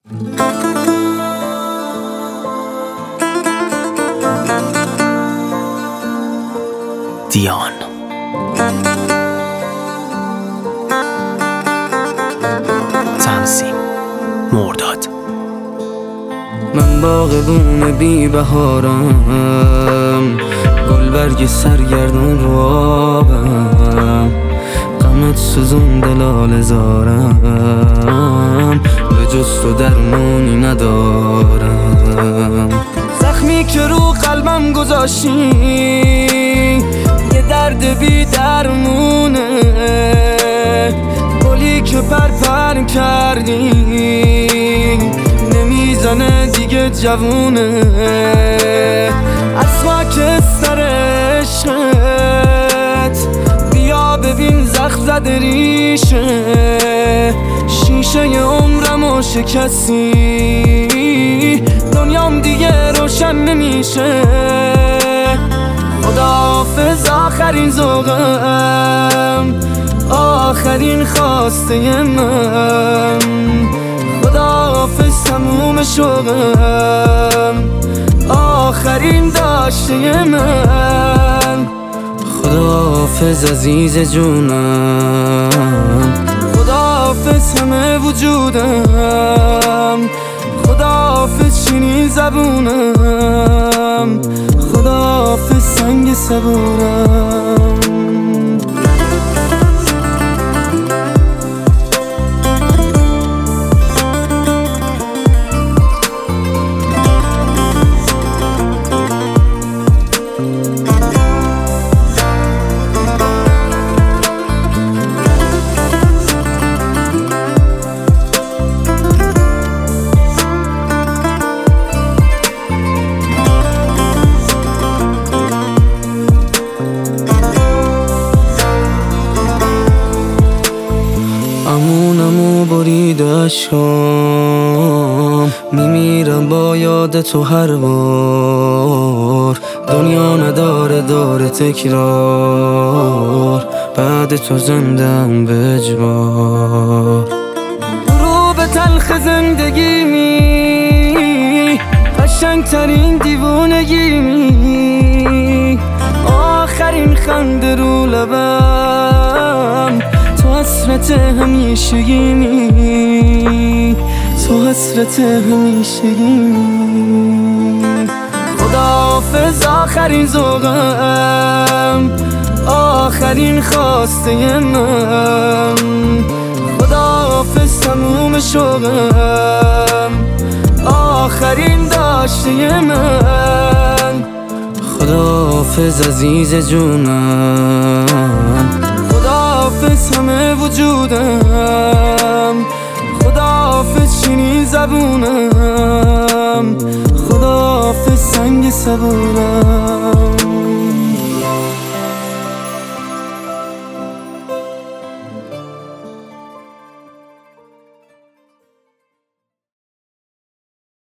دیان تنظیم مرداد. من باغبون بی بهارم، گلبرگ سرگردون رو آبم، غمت سوزون دلال زارم، به جز تو درمونی ندارم. زخمی که رو قلبم گذاشتی یه درد بی درمونه، گلی که پر کردی نمیزنه دیگه جوونه. از خاکستر عشقت بیا ببین زخم زده ریشه، شیشه عمرمو شکستی، دنیام دیگه روشن نمیشه. خداحافظ آخرین ذوقم، آخرین خواسته من، خداحافظ تموم شوقم، آخرین داشته من. خداحافظ عزیز جونم، خداحافظ همه وجودم، خداحافظ شیرین زبونم، خداحافظ سنگ صبورم. امونمو بریده اشکام، میمیرم با یاد تو هر بار، دنیا نداره داره تکرار، بعد تو زندم به اجبار. رو به تلخ زندگی می قشنگ ترین دیوونگی می، آخرین خنده رو لبم، تو حسرت همیشگیمی، تو حسرت همیشگیمی. خداحافظ آخرین ذوقم، آخرین خواسته من، خداحافظ تموم شوقم، آخرین داشته من. خداحافظ عزیز جونم، خداحافظ همه وجودم، خداحافظ شیرین زبونم، خداحافظ سنگ صبورم.